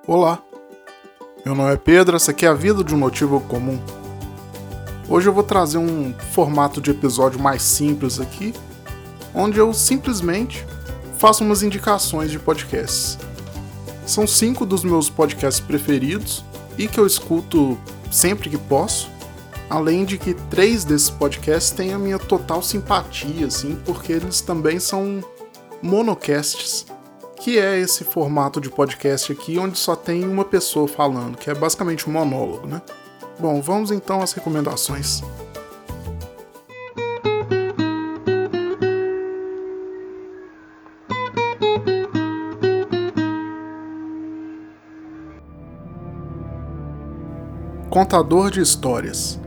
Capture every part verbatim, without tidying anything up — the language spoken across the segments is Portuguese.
Olá, meu nome é Pedro, essa aqui é a Vida de um Notívago Comum. Hoje eu vou trazer um formato de episódio mais simples aqui, onde eu simplesmente faço umas indicações de podcasts. São cinco dos meus podcasts preferidos e que eu escuto sempre que posso, além de que três desses podcasts têm a minha total simpatia, assim, porque eles também são monocasts, que é esse formato de podcast aqui onde só tem uma pessoa falando, que é basicamente um monólogo, né? Bom, vamos então às recomendações. Contador de histórias.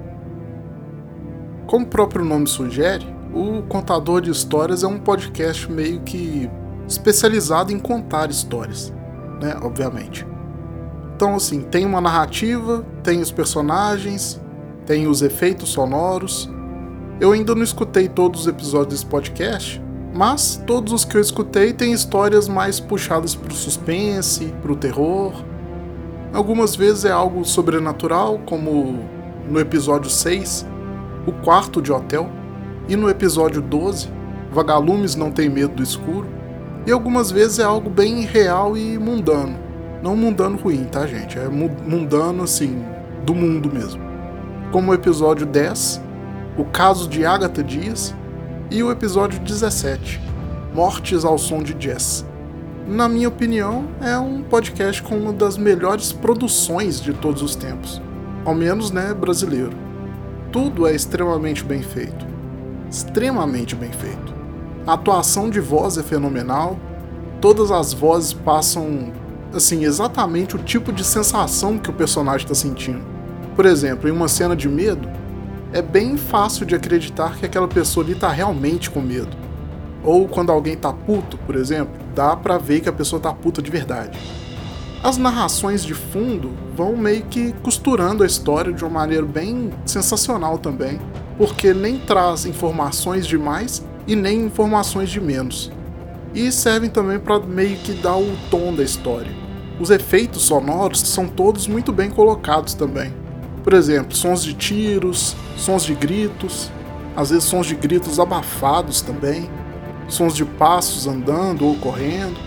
Como o próprio nome sugere, o Contador de Histórias é um podcast meio que especializado em contar histórias, né, obviamente. Então, assim, tem uma narrativa, tem os personagens, tem os efeitos sonoros. Eu ainda não escutei todos os episódios desse podcast, mas todos os que eu escutei têm histórias mais puxadas para o suspense, para o terror. Algumas vezes é algo sobrenatural, como no episódio seis, O Quarto de Hotel, e no episódio doze, Vagalumes Não Tem Medo do Escuro. E algumas vezes é algo bem real e mundano. Não mundano ruim, tá, gente? É mundano, assim, do mundo mesmo. Como o episódio dez, O Caso de Agatha Dias, e o episódio dezessete, Mortes ao Som de Jazz. Na minha opinião, é um podcast com uma das melhores produções de todos os tempos. Ao menos, né, brasileiro. Tudo é extremamente bem feito. Extremamente bem feito. A atuação de voz é fenomenal, todas as vozes passam, assim, exatamente o tipo de sensação que o personagem está sentindo. Por exemplo, em uma cena de medo, é bem fácil de acreditar que aquela pessoa ali está realmente com medo. Ou quando alguém tá puto, por exemplo, dá pra ver que a pessoa tá puta de verdade. As narrações de fundo vão meio que costurando a história de uma maneira bem sensacional também, porque nem traz informações demais e nem informações de menos. E servem também para meio que dar o tom da história. Os efeitos sonoros são todos muito bem colocados também. Por exemplo, sons de tiros, sons de gritos, às vezes sons de gritos abafados também, sons de passos andando ou correndo.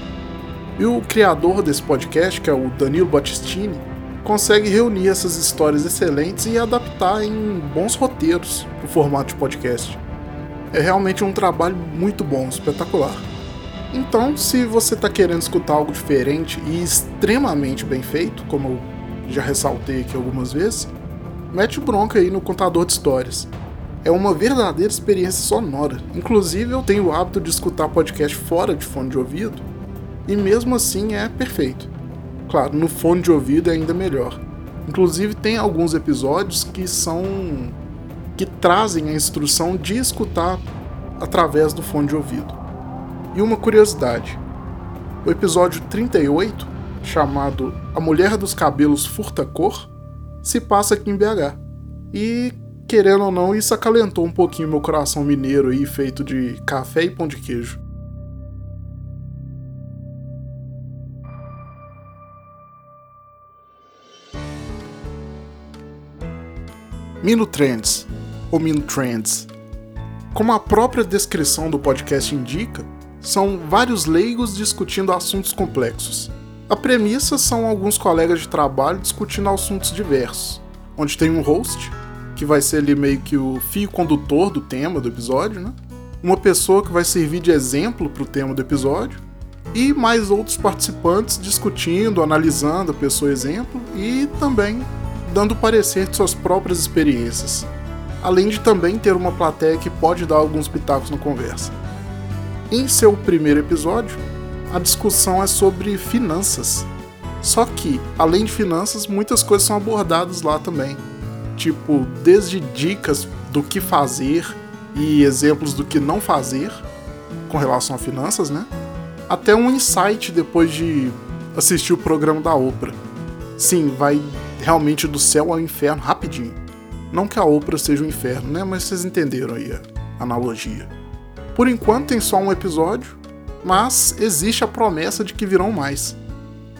E o criador desse podcast, que é o Danilo Battistini, consegue reunir essas histórias excelentes e adaptar em bons roteiros para o formato de podcast. É realmente um trabalho muito bom, espetacular. Então, se você está querendo escutar algo diferente e extremamente bem feito, como eu já ressaltei aqui algumas vezes, mete bronca aí no Contador de Histórias. É uma verdadeira experiência sonora. Inclusive, eu tenho o hábito de escutar podcast fora de fone de ouvido, e mesmo assim é perfeito. Claro, no fone de ouvido é ainda melhor. Inclusive, tem alguns episódios que são... que trazem a instrução de escutar através do fone de ouvido. E uma curiosidade, o episódio trinta e oito, chamado A Mulher dos Cabelos Furta-Cor, se passa aqui em B H. E, querendo ou não, isso acalentou um pouquinho meu coração mineiro aí, feito de café e pão de queijo. Minutrends, ou Minutrends. Como a própria descrição do podcast indica, são vários leigos discutindo assuntos complexos. A premissa são alguns colegas de trabalho discutindo assuntos diversos, onde tem um host, que vai ser ali meio que o fio condutor do tema do episódio, né? Uma pessoa que vai servir de exemplo para o tema do episódio, e mais outros participantes discutindo, analisando a pessoa exemplo e também dando parecer de suas próprias experiências, além de também ter uma plateia que pode dar alguns pitacos na conversa. Em seu primeiro episódio, a discussão é sobre finanças. Só que, além de finanças, muitas coisas são abordadas lá também. Tipo, desde dicas do que fazer e exemplos do que não fazer com relação a finanças, né? Até um insight depois de assistir o programa da Oprah. Sim, vai realmente do céu ao inferno rapidinho. Não que a Oprah seja um inferno, né? Mas vocês entenderam aí a analogia. Por enquanto tem só um episódio, mas existe a promessa de que virão mais.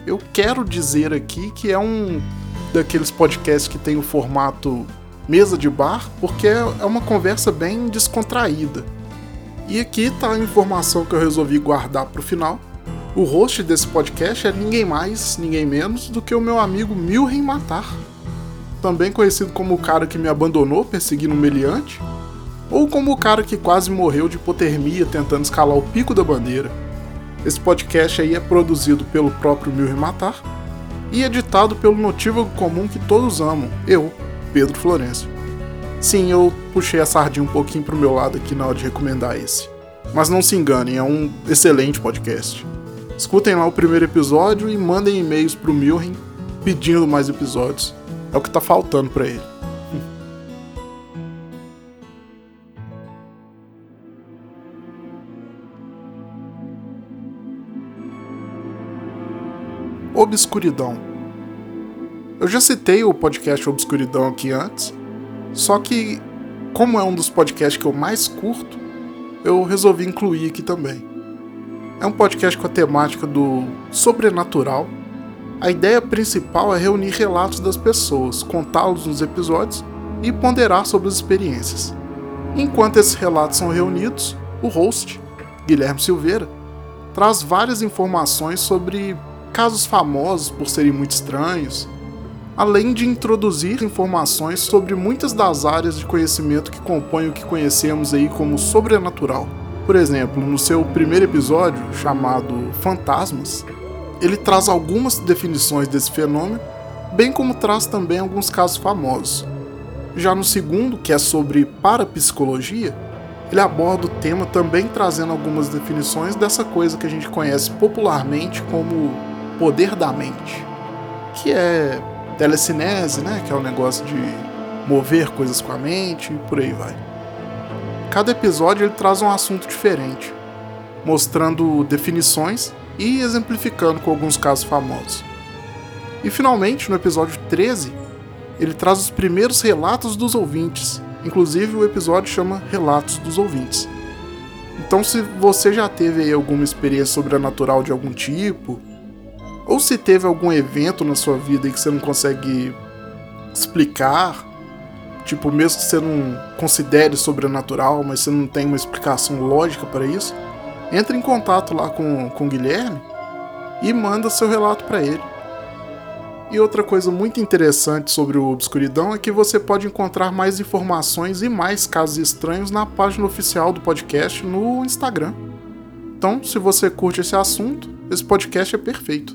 eu quero dizer aqui que é um daqueles podcasts que tem o formato mesa de bar, porque é uma conversa bem descontraída. E aqui tá a informação que eu resolvi guardar pro final. O host desse podcast é ninguém mais, ninguém menos do que o meu amigo Milren Matar, também conhecido como o cara que me abandonou perseguindo um meliante, ou como o cara que quase morreu de hipotermia tentando escalar o pico da bandeira. Esse podcast aí é produzido pelo próprio Milren Matar e editado pelo notívago comum que todos amam, eu, Pedro Florencio. Sim, eu puxei a sardinha um pouquinho pro meu lado aqui na hora de recomendar esse. Mas não se enganem, é um excelente podcast. Escutem lá o primeiro episódio e mandem e-mails pro Milren pedindo mais episódios. É o que tá faltando pra ele. Obscuridão. Eu já citei o podcast Obscuridão aqui antes, só que, como é um dos podcasts que eu mais curto, eu resolvi incluir aqui também. É um podcast com a temática do sobrenatural. A ideia principal é reunir relatos das pessoas, contá-los nos episódios e ponderar sobre as experiências. Enquanto esses relatos são reunidos, o host, Guilherme Silveira, traz várias informações sobre casos famosos por serem muito estranhos, além de introduzir informações sobre muitas das áreas de conhecimento que compõem o que conhecemos aí como sobrenatural. Por exemplo, no seu primeiro episódio, chamado Fantasmas, ele traz algumas definições desse fenômeno, bem como traz também alguns casos famosos. Já no segundo, que é sobre parapsicologia, ele aborda o tema também trazendo algumas definições dessa coisa que a gente conhece popularmente como poder da mente, que é telecinese, né, que é o negócio de mover coisas com a mente e por aí vai. Cada episódio ele traz um assunto diferente, mostrando definições e exemplificando com alguns casos famosos. E finalmente, no episódio treze, ele traz os primeiros relatos dos ouvintes, inclusive o episódio chama Relatos dos Ouvintes. Então, se você já teve aí alguma experiência sobrenatural de algum tipo, ou se teve algum evento na sua vida que você não consegue explicar, tipo, mesmo que você não considere sobrenatural, mas você não tem uma explicação lógica para isso, entre em contato lá com, com o Guilherme e manda seu relato para ele. E outra coisa muito interessante sobre o Obscuridão é que você pode encontrar mais informações e mais casos estranhos na página oficial do podcast no Instagram. Então, se você curte esse assunto, esse podcast é perfeito.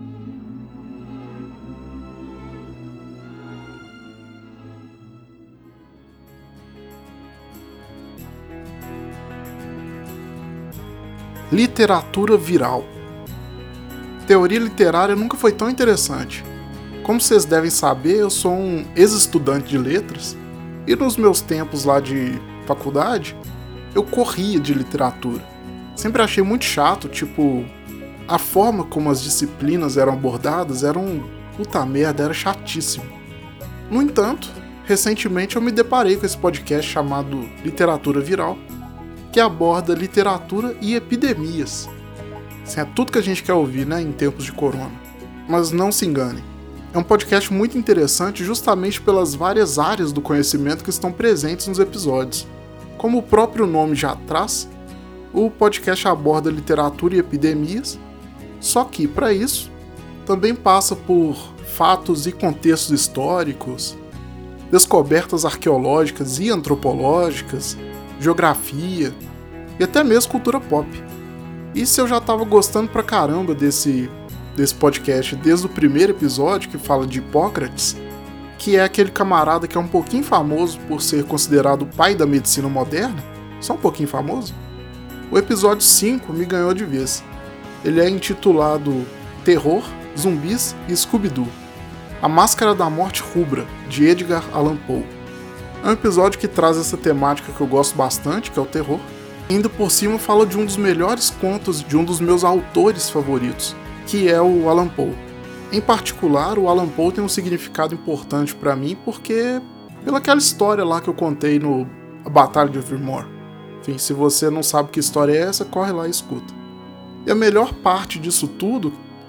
Literatura viral. Teoria literária nunca foi tão interessante. Como vocês devem saber, eu sou um ex-estudante de letras, e nos meus tempos lá de faculdade, eu corria de literatura. Sempre achei muito chato, tipo, a forma como as disciplinas eram abordadas era um puta merda, era chatíssimo. No entanto, recentemente eu me deparei com esse podcast chamado Literatura Viral, que aborda literatura e epidemias. Assim, é tudo que a gente quer ouvir, né, em tempos de corona. Mas não se engane, é um podcast muito interessante justamente pelas várias áreas do conhecimento que estão presentes nos episódios. Como o próprio nome já traz, o podcast aborda literatura e epidemias, só que, para isso, também passa por fatos e contextos históricos, descobertas arqueológicas e antropológicas, geografia e até mesmo cultura pop. E se eu já tava gostando pra caramba desse, desse podcast desde o primeiro episódio, que fala de Hipócrates, que é aquele camarada que é um pouquinho famoso por ser considerado o pai da medicina moderna, só um pouquinho famoso, o episódio cinco me ganhou de vez. Ele é intitulado Terror, Zumbis e Scooby-Doo, A Máscara da Morte Rubra, de Edgar Allan Poe. É um episódio que traz essa temática que eu gosto bastante, que é o terror. E ainda por cima fala de um dos melhores contos de um dos meus autores favoritos, que é o Allan Poe. Em particular, o Allan Poe tem um significado importante para mim porque pela aquela história lá que eu contei no A Batalha de Evermore. Enfim, se você não sabe que história é essa, corre lá e escuta. E a melhor parte disso tudo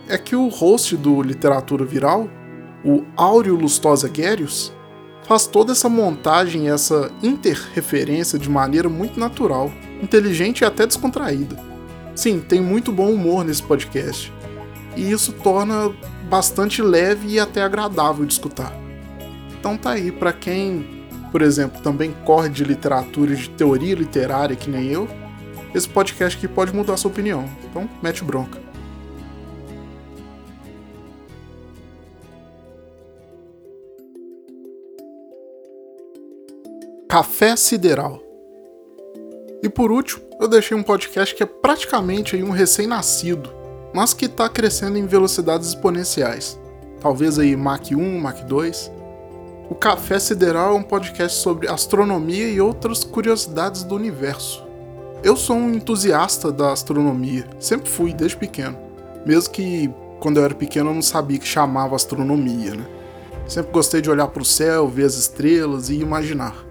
é que o host do Literatura Viral, o Áureo Lustosa Guérios, faz toda essa montagem e essa interreferência de maneira muito natural, inteligente e até descontraída. Sim, tem muito bom humor nesse podcast, e isso torna bastante leve e até agradável de escutar. Então tá aí, pra quem, por exemplo, também corre de literatura e de teoria literária que nem eu, esse podcast aqui pode mudar sua opinião, então mete bronca. Café Sideral. E por último, eu deixei um podcast que é praticamente aí um recém-nascido, mas que está crescendo em velocidades exponenciais. Talvez aí Mach um, Mach dois. O Café Sideral é um podcast sobre astronomia e outras curiosidades do universo. Eu sou um entusiasta da astronomia, sempre fui desde pequeno. Mesmo que quando eu era pequeno eu não sabia que chamava astronomia, né? Sempre gostei de olhar para o céu, ver as estrelas e imaginar.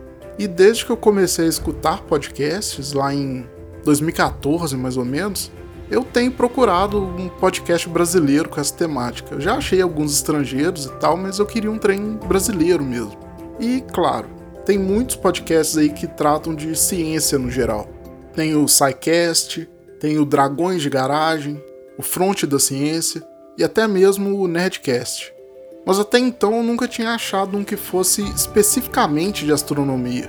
E desde que eu comecei a escutar podcasts, lá em dois mil e catorze mais ou menos, eu tenho procurado um podcast brasileiro com essa temática. Eu já achei alguns estrangeiros e tal, mas eu queria um trem brasileiro mesmo. E, claro, tem muitos podcasts aí que tratam de ciência no geral. Tem o SciCast, tem o Dragões de Garagem, o Fronte da Ciência e até mesmo o Nerdcast. Mas até então eu nunca tinha achado um que fosse especificamente de astronomia.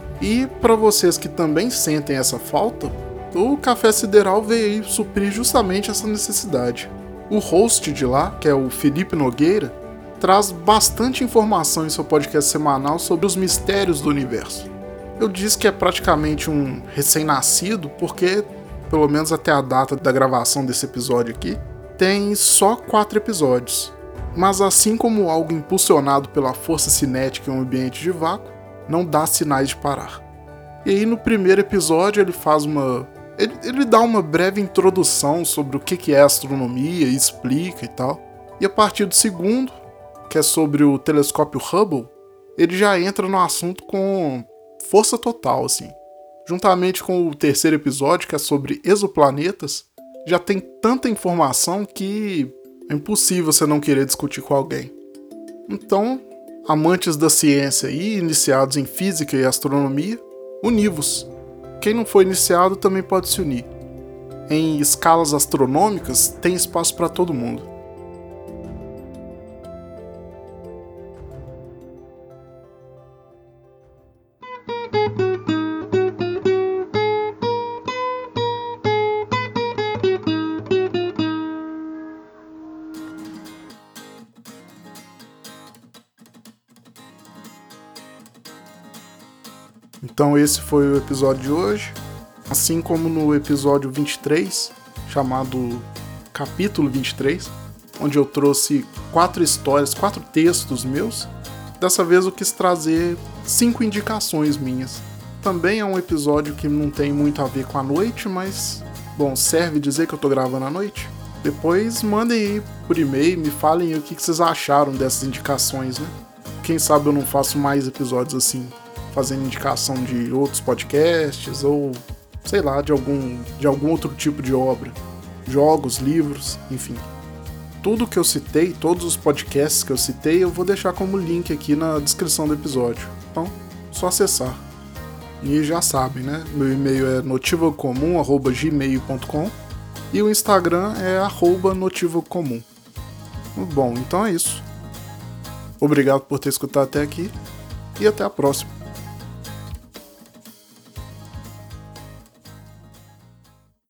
E para vocês que também sentem essa falta, o Café Sideral veio aí suprir justamente essa necessidade. O host de lá, que é o Felipe Nogueira, traz bastante informação em seu podcast semanal sobre os mistérios do universo. Eu disse que é praticamente um recém-nascido porque, pelo menos até a data da gravação desse episódio aqui, tem só quatro episódios. Mas assim como algo impulsionado pela força cinética em um ambiente de vácuo, não dá sinais de parar. E aí no primeiro episódio ele faz uma... Ele, ele dá uma breve introdução sobre o que é astronomia e explica e tal. E a partir do segundo, que é sobre o telescópio Hubble, ele já entra no assunto com força total, assim. Juntamente com o terceiro episódio, que é sobre exoplanetas, já tem tanta informação que é impossível você não querer discutir com alguém. Então, amantes da ciência e iniciados em física e astronomia, uni-vos. Quem não foi iniciado também pode se unir. Em escalas astronômicas, tem espaço para todo mundo. Então esse foi o episódio de hoje, assim como no episódio vinte e três, chamado Capítulo vinte e três, onde eu trouxe quatro histórias, quatro textos meus. Dessa vez eu quis trazer cinco indicações minhas. Também é um episódio que não tem muito a ver com a noite, mas, bom, serve dizer que eu tô gravando à noite. Depois mandem aí por e-mail, me falem o que vocês acharam dessas indicações, né? Quem sabe eu não faço mais episódios assim, fazendo indicação de outros podcasts ou, sei lá, de algum, de algum outro tipo de obra. Jogos, livros, enfim. Tudo que eu citei, todos os podcasts que eu citei, eu vou deixar como link aqui na descrição do episódio. Então, só acessar. E já sabem, né? Meu e-mail é notivocomum arroba gmail ponto com e o Instagram é arroba notivocomum. Bom, então é isso. Obrigado por ter escutado até aqui e até a próxima.